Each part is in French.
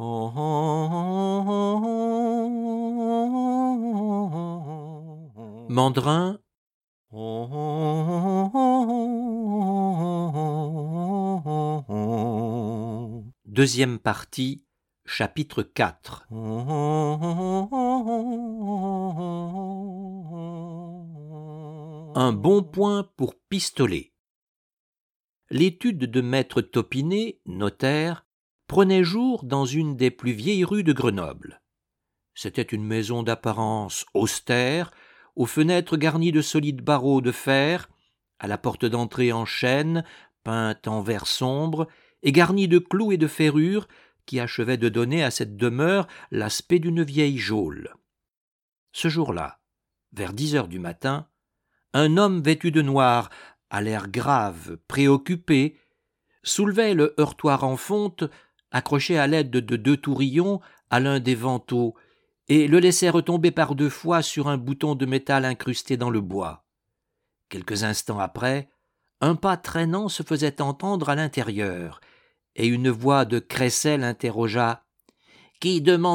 Mandrin. Deuxième partie, chapitre 4. Un bon point pour pistolet. L'étude de maître Topinet, notaire, prenait jour dans une des plus vieilles rues de Grenoble. C'était une maison d'apparence austère, aux fenêtres garnies de solides barreaux de fer, à la porte d'entrée en chêne, peinte en vert sombre, et garnie de clous et de ferrures, qui achevaient de donner à cette demeure l'aspect d'une vieille geôle. Ce jour-là, vers 10 heures du matin, un homme vêtu de noir, à l'air grave, préoccupé, soulevait le heurtoir en fonte, accroché à l'aide de 2 tourillons à l'un des vantaux, et le laissait retomber par 2 fois sur un bouton de métal incrusté dans le bois. Quelques instants après, un pas traînant se faisait entendre à l'intérieur, et une voix de crécelle interrogea « Qui demandez-vous » ?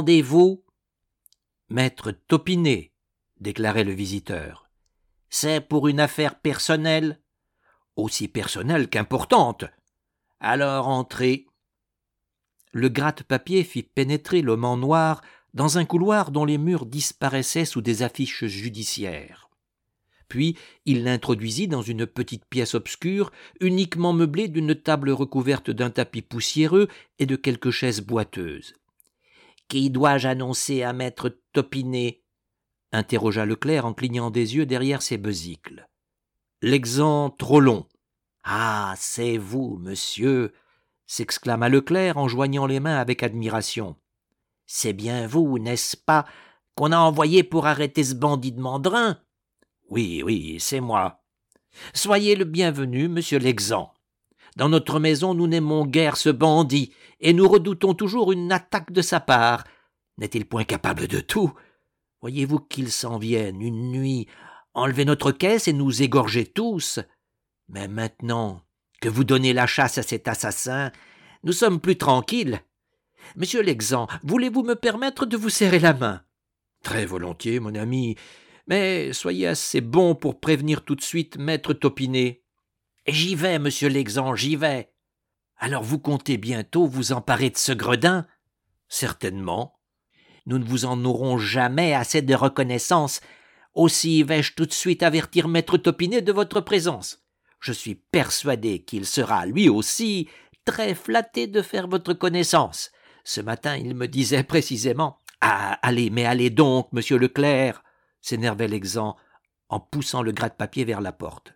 « Maître Topinet » déclarait le visiteur. « C'est pour une affaire personnelle ?»« Aussi personnelle qu'importante. »« Alors entrez. » Le gratte-papier fit pénétrer l'homme en noir dans un couloir dont les murs disparaissaient sous des affiches judiciaires. Puis il l'introduisit dans une petite pièce obscure, uniquement meublée d'une table recouverte d'un tapis poussiéreux et de quelques chaises boiteuses. « Qui dois-je annoncer à maître Topinet ?» interrogea Leclerc en clignant des yeux derrière ses besicles. « L'exempt Trollon. »« Ah, c'est vous, monsieur !» s'exclama Leclerc en joignant les mains avec admiration. « C'est bien vous, n'est-ce pas, qu'on a envoyé pour arrêter ce bandit de Mandrin ?»« Oui, c'est moi. »« Soyez le bienvenu, monsieur l'exempt. Dans notre maison, nous n'aimons guère ce bandit, et nous redoutons toujours une attaque de sa part. N'est-il point capable de tout ? Voyez-vous qu'il s'en vienne, une nuit, enlever notre caisse et nous égorger tous. Mais maintenant que vous donnez la chasse à cet assassin, nous sommes plus tranquilles. Monsieur l'exempt, voulez-vous me permettre de vous serrer la main ? Très volontiers, mon ami, mais soyez assez bon pour prévenir tout de suite maître Topinet. J'y vais, monsieur l'exempt, j'y vais. Alors vous comptez bientôt vous emparer de ce gredin ? Certainement. Nous ne vous en aurons jamais assez de reconnaissance. Aussi vais-je tout de suite avertir maître Topinet de votre présence. Je suis persuadé qu'il sera, lui aussi, très flatté de faire votre connaissance. Ce matin, il me disait précisément « Ah, allez donc, monsieur Leclerc !» s'énervait l'exempt en poussant le gratte-papier vers la porte.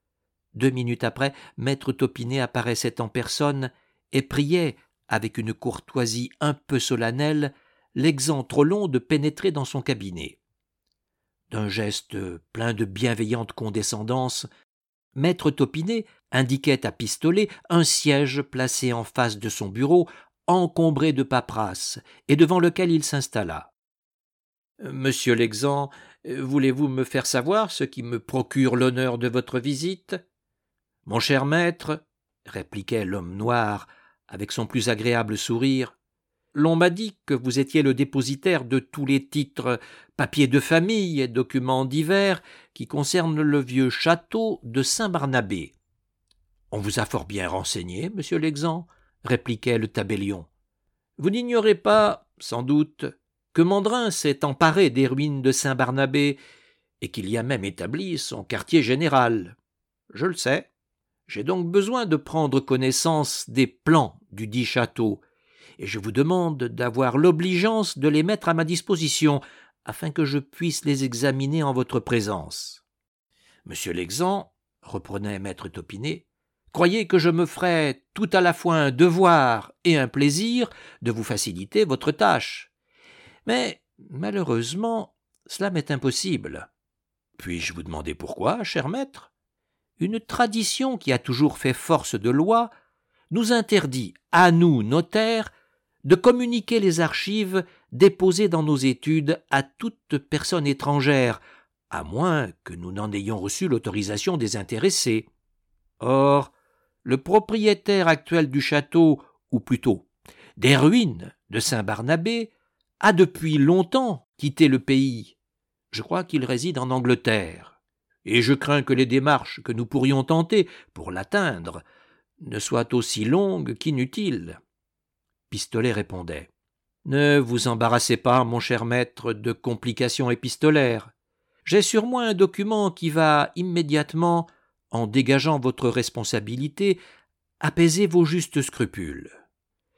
2 minutes après, maître Topinet apparaissait en personne et priait, avec une courtoisie un peu solennelle, l'exempt Trollon de pénétrer dans son cabinet. D'un geste plein de bienveillante condescendance, maître Topinet indiquait à pistolet un siège placé en face de son bureau, encombré de paperasses, et devant lequel il s'installa. « Monsieur l'exempt, voulez-vous me faire savoir ce qui me procure l'honneur de votre visite ?»« Mon cher maître, » répliquait l'homme noir avec son plus agréable sourire, « l'on m'a dit que vous étiez le dépositaire de tous les titres, papiers de famille et documents divers qui concernent le vieux château de Saint-Barnabé. »« On vous a fort bien renseigné, monsieur l'exempt, » répliquait le tabellion. « Vous n'ignorez pas, sans doute, que Mandrin s'est emparé des ruines de Saint-Barnabé et qu'il y a même établi son quartier général. Je le sais. J'ai donc besoin de prendre connaissance des plans du dit château, et je vous demande d'avoir l'obligeance de les mettre à ma disposition, afin que je puisse les examiner en votre présence. Monsieur l'exempt, reprenait maître Topinet, croyez que je me ferais tout à la fois un devoir et un plaisir de vous faciliter votre tâche. Mais, malheureusement, cela m'est impossible. Puis-je vous demander pourquoi, cher maître ? Une tradition qui a toujours fait force de loi nous interdit, à nous, notaires, de communiquer les archives déposées dans nos études à toute personne étrangère, à moins que nous n'en ayons reçu l'autorisation des intéressés. Or, le propriétaire actuel du château, ou plutôt des ruines de Saint-Barnabé, a depuis longtemps quitté le pays. Je crois qu'il réside en Angleterre, et je crains que les démarches que nous pourrions tenter pour l'atteindre ne soient aussi longues qu'inutiles. » Pistolet répondait. « Ne vous embarrassez pas, mon cher maître, de complications épistolaires. J'ai sur moi un document qui va immédiatement, en dégageant votre responsabilité, apaiser vos justes scrupules. Voici. »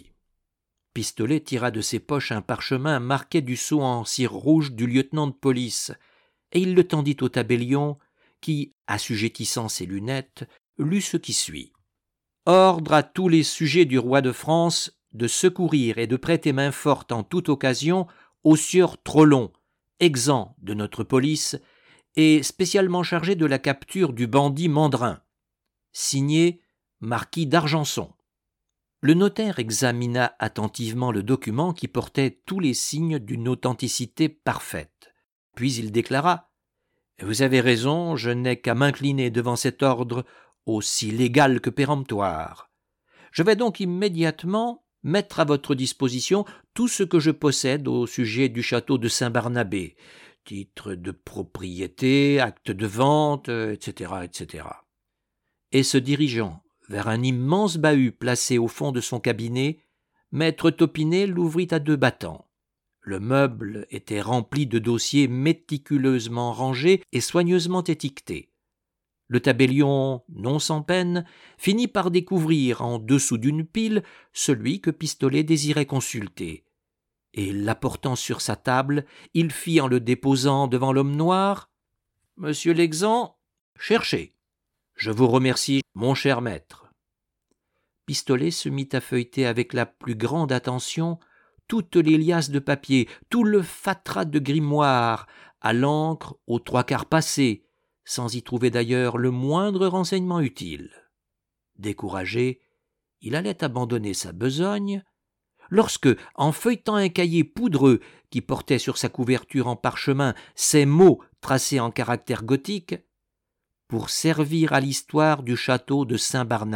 Pistolet tira de ses poches un parchemin marqué du sceau en cire rouge du lieutenant de police, et il le tendit au tabellion, qui, assujettissant ses lunettes, lut ce qui suit. « Ordre à tous les sujets du roi de France de secourir et de prêter main forte en toute occasion au sieur Trollon, exempt de notre police, et spécialement chargé de la capture du bandit Mandrin. Signé Marquis d'Argenson. » Le notaire examina attentivement le document qui portait tous les signes d'une authenticité parfaite. Puis il déclara « Vous avez raison, je n'ai qu'à m'incliner devant cet ordre aussi légal que péremptoire. Je vais donc immédiatement mettre à votre disposition tout ce que je possède au sujet du château de Saint-Barnabé, titre de propriété, acte de vente, etc., etc. » Et se dirigeant vers un immense bahut placé au fond de son cabinet, maître Topinet l'ouvrit à 2 battants. Le meuble était rempli de dossiers méticuleusement rangés et soigneusement étiquetés. Le tabellion, non sans peine, finit par découvrir en dessous d'une pile celui que Pistolet désirait consulter. Et l'apportant sur sa table, il fit en le déposant devant l'homme noir « Monsieur l'exempt, cherchez. Je vous remercie, mon cher maître. » Pistolet se mit à feuilleter avec la plus grande attention toutes les liasses de papier, tout le fatras de grimoires, à l'encre aux 3/4 passés, sans y trouver d'ailleurs le moindre renseignement utile. Découragé, il allait abandonner sa besogne, lorsque, en feuilletant un cahier poudreux qui portait sur sa couverture en parchemin ces mots tracés en caractères gothiques, « Pour servir à l'histoire du château de Saint-Barnabé »,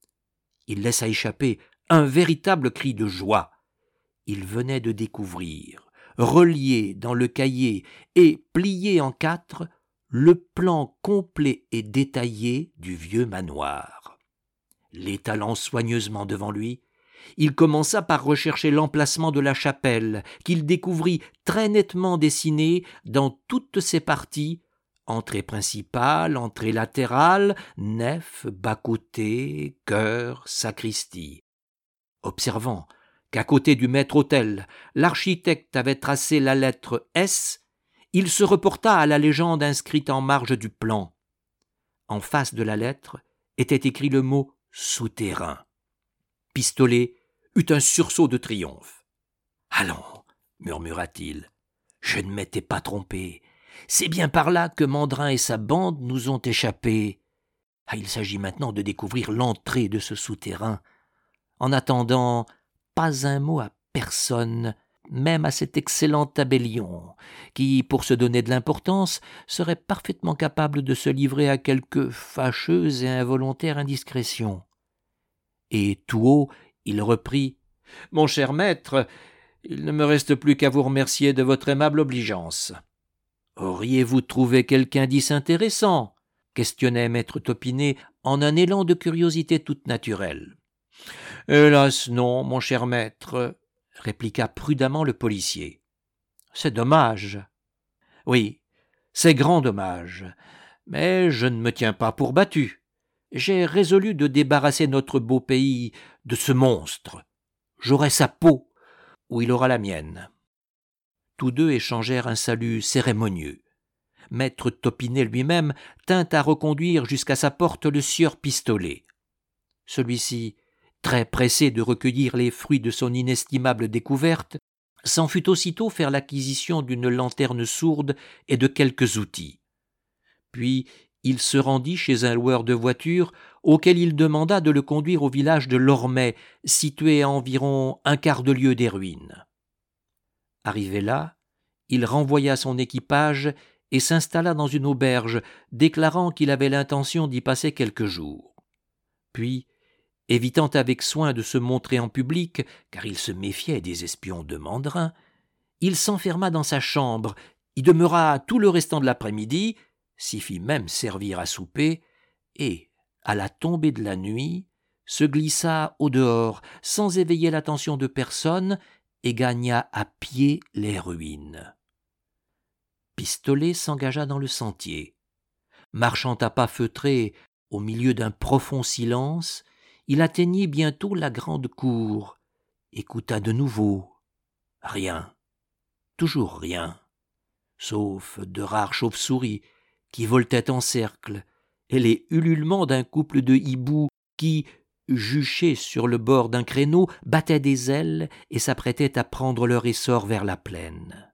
il laissa échapper un véritable cri de joie. Il venait de découvrir, relié dans le cahier et plié en 4, le plan complet et détaillé du vieux manoir. L'étalant soigneusement devant lui, il commença par rechercher l'emplacement de la chapelle, qu'il découvrit très nettement dessinée dans toutes ses parties, entrée principale, entrée latérale, nef, bas-côté, chœur, sacristie. Observant qu'à côté du maître-autel, l'architecte avait tracé la lettre S, il se reporta à la légende inscrite en marge du plan. En face de la lettre était écrit le mot « souterrain ». Pistolet eut un sursaut de triomphe. « Allons, murmura-t-il, je ne m'étais pas trompé. C'est bien par là que Mandrin et sa bande nous ont échappé. Il s'agit maintenant de découvrir l'entrée de ce souterrain. En attendant, pas un mot à personne, même à cet excellent tabellion, qui, pour se donner de l'importance, serait parfaitement capable de se livrer à quelque fâcheuse et involontaire indiscrétion. » Et tout haut, il reprit « Mon cher maître, il ne me reste plus qu'à vous remercier de votre aimable obligeance. » « Auriez-vous trouvé quelque indice intéressant ?» questionnait maître Topinet en un élan de curiosité toute naturelle. « Hélas non, mon cher maître, » répliqua prudemment le policier. « C'est dommage. »« Oui, c'est grand dommage, mais je ne me tiens pas pour battu. J'ai résolu de débarrasser notre beau pays de ce monstre. J'aurai sa peau, ou il aura la mienne. » Tous deux échangèrent un salut cérémonieux. Maître Topinet lui-même tint à reconduire jusqu'à sa porte le sieur Pistolet. Celui-ci, très pressé de recueillir les fruits de son inestimable découverte, s'en fut aussitôt faire l'acquisition d'une lanterne sourde et de quelques outils. Puis il se rendit chez un loueur de voitures auquel il demanda de le conduire au village de Lormet, situé à environ 1/4 de lieue des ruines. Arrivé là, il renvoya son équipage et s'installa dans une auberge, déclarant qu'il avait l'intention d'y passer quelques jours. Puis Évitant avec soin de se montrer en public, car il se méfiait des espions de Mandrin, il s'enferma dans sa chambre, y demeura tout le restant de l'après-midi, s'y fit même servir à souper, et, à la tombée de la nuit, se glissa au dehors, sans éveiller l'attention de personne, et gagna à pied les ruines. Pistolet s'engagea dans le sentier. Marchant à pas feutrés, au milieu d'un profond silence, il atteignit bientôt la grande cour, écouta de nouveau. Rien, toujours rien, sauf de rares chauves-souris qui voletaient en cercle, et les ululements d'un couple de hiboux qui, juchés sur le bord d'un créneau, battaient des ailes et s'apprêtaient à prendre leur essor vers la plaine.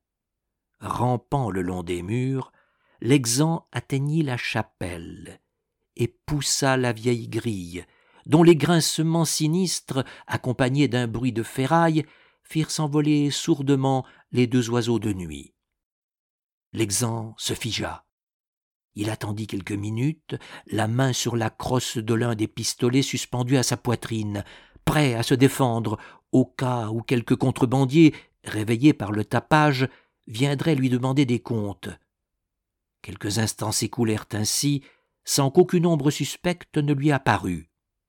Rampant le long des murs, l'exempt atteignit la chapelle et poussa la vieille grille, dont les grincements sinistres, accompagnés d'un bruit de ferraille, firent s'envoler sourdement les deux oiseaux de nuit. L'exempt se figea. Il attendit quelques minutes, la main sur la crosse de l'un des pistolets suspendue à sa poitrine, prêt à se défendre au cas où quelque contrebandier, réveillé par le tapage, viendrait lui demander des comptes. Quelques instants s'écoulèrent ainsi, sans qu'aucune ombre suspecte ne lui apparût.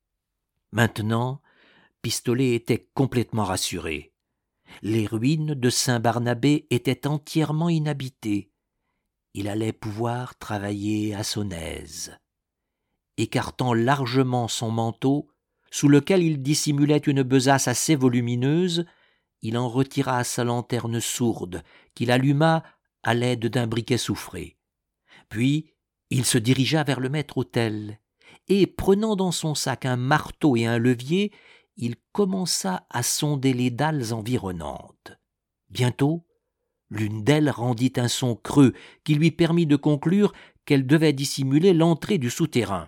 Maintenant, Pistolet était complètement rassuré. Les ruines de Saint-Barnabé étaient entièrement inhabitées. Il allait pouvoir travailler à son aise. Écartant largement son manteau, sous lequel il dissimulait une besace assez volumineuse, il en retira sa lanterne sourde, qu'il alluma à l'aide d'un briquet soufré. Puis, il se dirigea vers le maître-autel, et, prenant dans son sac un marteau et un levier, il commença à sonder les dalles environnantes. Bientôt, l'une d'elles rendit un son creux qui lui permit de conclure qu'elle devait dissimuler l'entrée du souterrain.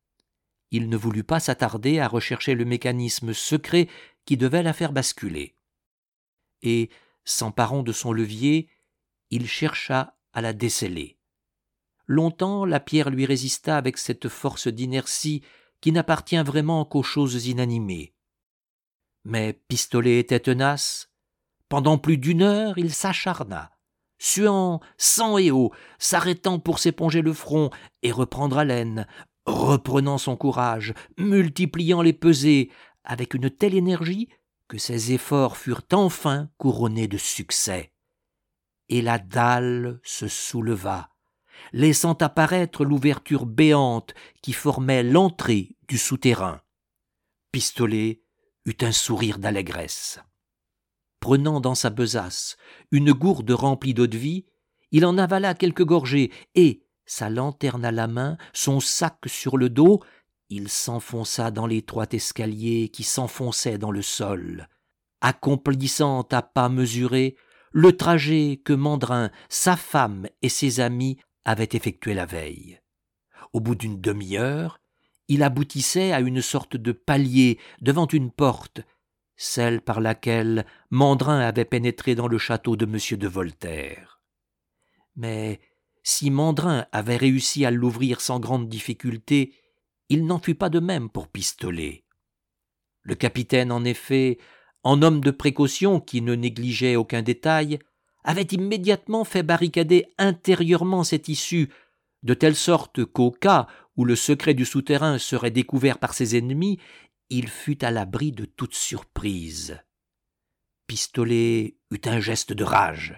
Il ne voulut pas s'attarder à rechercher le mécanisme secret qui devait la faire basculer. Et, s'emparant de son levier, il chercha à la déceler. Longtemps, la pierre lui résista avec cette force d'inertie qui n'appartient vraiment qu'aux choses inanimées. Mais Pistolet était tenace. Pendant plus d'1 heure, il s'acharna, suant sang et eau, s'arrêtant pour s'éponger le front et reprendre haleine, reprenant son courage, multipliant les pesées, avec une telle énergie que ses efforts furent enfin couronnés de succès. Et la dalle se souleva, laissant apparaître l'ouverture béante qui formait l'entrée du souterrain. Pistolet eut un sourire d'allégresse. Prenant dans sa besace une gourde remplie d'eau-de-vie, il en avala quelques gorgées et, sa lanterne à la main, son sac sur le dos, il s'enfonça dans l'étroit escalier qui s'enfonçait dans le sol, accomplissant à pas mesurés le trajet que Mandrin, sa femme et ses amis avaient effectué la veille. Au bout d'une demi-heure, il aboutissait à une sorte de palier devant une porte, celle par laquelle Mandrin avait pénétré dans le château de M. de Voltaire. Mais si Mandrin avait réussi à l'ouvrir sans grande difficulté, il n'en fut pas de même pour Pistolet. Le capitaine, en effet, en homme de précaution qui ne négligeait aucun détail, avait immédiatement fait barricader intérieurement cette issue, de telle sorte qu'au cas où le secret du souterrain serait découvert par ses ennemis, il fut à l'abri de toute surprise. Pistolet eut un geste de rage.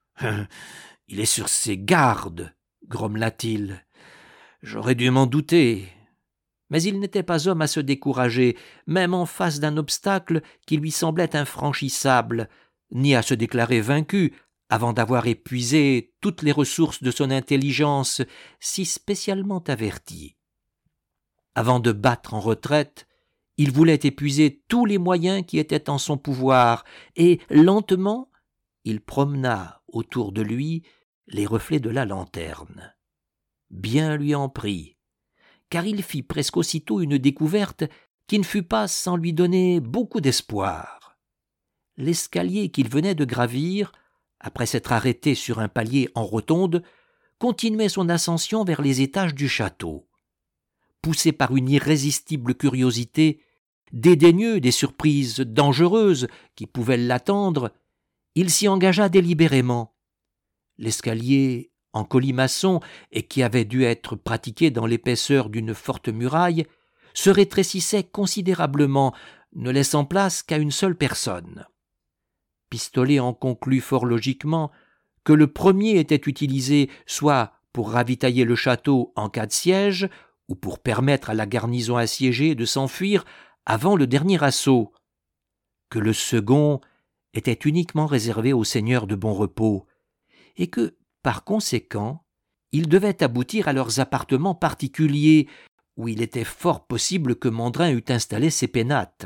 « Il est sur ses gardes, grommela-t-il. J'aurais dû m'en douter. » Mais il n'était pas homme à se décourager, même en face d'un obstacle qui lui semblait infranchissable, ni à se déclarer vaincu, avant d'avoir épuisé toutes les ressources de son intelligence si spécialement avertie. Avant de battre en retraite, il voulait épuiser tous les moyens qui étaient en son pouvoir, et, lentement, il promena autour de lui les reflets de la lanterne. Bien lui en prit, car il fit presque aussitôt une découverte qui ne fut pas sans lui donner beaucoup d'espoir. L'escalier qu'il venait de gravir, après s'être arrêté sur un palier en rotonde, continuait son ascension vers les étages du château. Poussé par une irrésistible curiosité, Dédaigneux des surprises dangereuses qui pouvaient l'attendre, il s'y engagea délibérément. L'escalier en colimaçon et qui avait dû être pratiqué dans l'épaisseur d'une forte muraille se rétrécissait considérablement, ne laissant place qu'à une seule personne. Pistolet en conclut fort logiquement que le premier était utilisé soit pour ravitailler le château en cas de siège, ou pour permettre à la garnison assiégée de s'enfuir avant le dernier assaut, que le second était uniquement réservé aux seigneurs de bon repos, et que, par conséquent, ils devaient aboutir à leurs appartements particuliers, où il était fort possible que Mandrin eût installé ses pénates.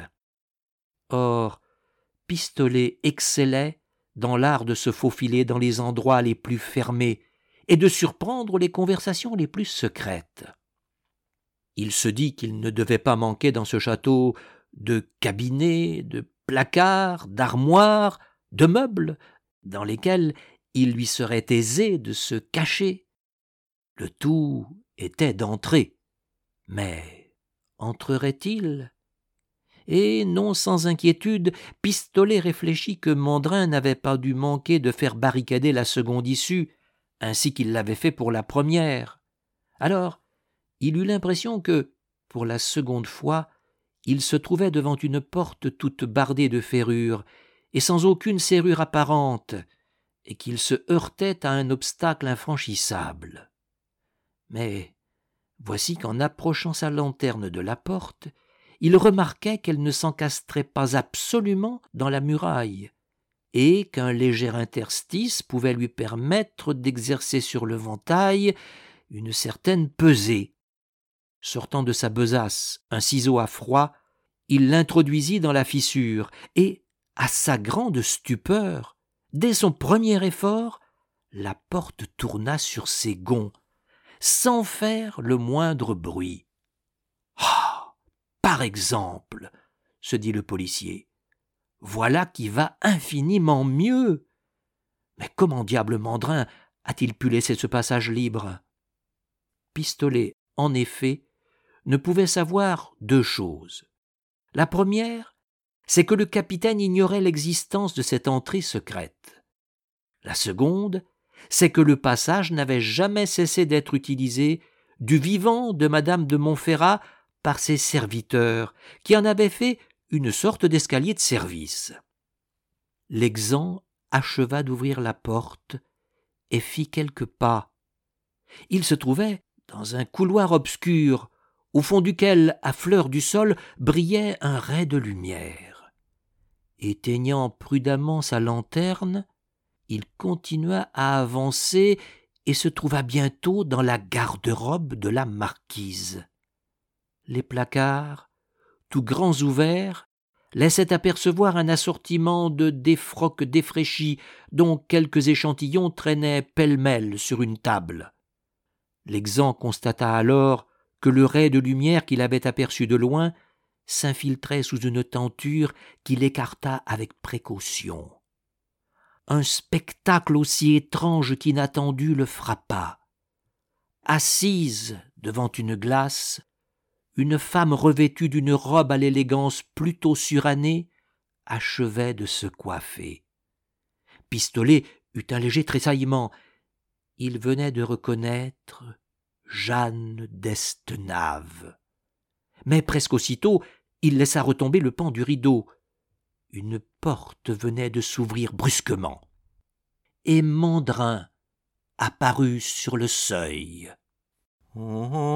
Or, Pistolet excellait dans l'art de se faufiler dans les endroits les plus fermés et de surprendre les conversations les plus secrètes. Il se dit qu'il ne devait pas manquer dans ce château de cabinets, de placards, d'armoires, de meubles, dans lesquels il lui serait aisé de se cacher. Le tout était d'entrer. Mais entrerait-il ? Et non sans inquiétude, Pistolet réfléchit que Mandrin n'avait pas dû manquer de faire barricader la seconde issue, ainsi qu'il l'avait fait pour la première. Alors, il eut l'impression que, pour la seconde fois, il se trouvait devant une porte toute bardée de ferrures, et sans aucune serrure apparente, et qu'il se heurtait à un obstacle infranchissable. Mais voici qu'en approchant sa lanterne de la porte, il remarquait qu'elle ne s'encastrait pas absolument dans la muraille, et qu'un léger interstice pouvait lui permettre d'exercer sur le ventail une certaine pesée. Sortant de sa besace un ciseau à froid, il l'introduisit dans la fissure, et, à sa grande stupeur, dès son premier effort, la porte tourna sur ses gonds, sans faire le moindre bruit. « Ah, par exemple, se dit le policier, voilà qui va infiniment mieux. Mais comment diable Mandrin a-t-il pu laisser ce passage libre ?» Pistolet, en effet, ne pouvait savoir deux choses. La première, c'est que le capitaine ignorait l'existence de cette entrée secrète. La seconde, c'est que le passage n'avait jamais cessé d'être utilisé du vivant de madame de Montferrat par ses serviteurs, qui en avaient fait une sorte d'escalier de service. L'exempt acheva d'ouvrir la porte et fit quelques pas. Il se trouvait dans un couloir obscur, au fond duquel, à fleur du sol, brillait un ray de lumière. Éteignant prudemment sa lanterne, il continua à avancer et se trouva bientôt dans la garde-robe de la marquise. Les placards, tout grands ouverts, laissaient apercevoir un assortiment de défroques défraîchis dont quelques échantillons traînaient pêle-mêle sur une table. L'exempt constata alors que le ray de lumière qu'il avait aperçu de loin s'infiltrait sous une tenture qu'il écarta avec précaution. Un spectacle aussi étrange qu'inattendu le frappa. Assise devant une glace, une femme revêtue d'une robe à l'élégance plutôt surannée achevait de se coiffer. Pistolet eut un léger tressaillement. Il venait de reconnaître Jeanne d'Estenave. Mais presque aussitôt, il laissa retomber le pan du rideau. Une porte venait de s'ouvrir brusquement, et Mandrin apparut sur le seuil. «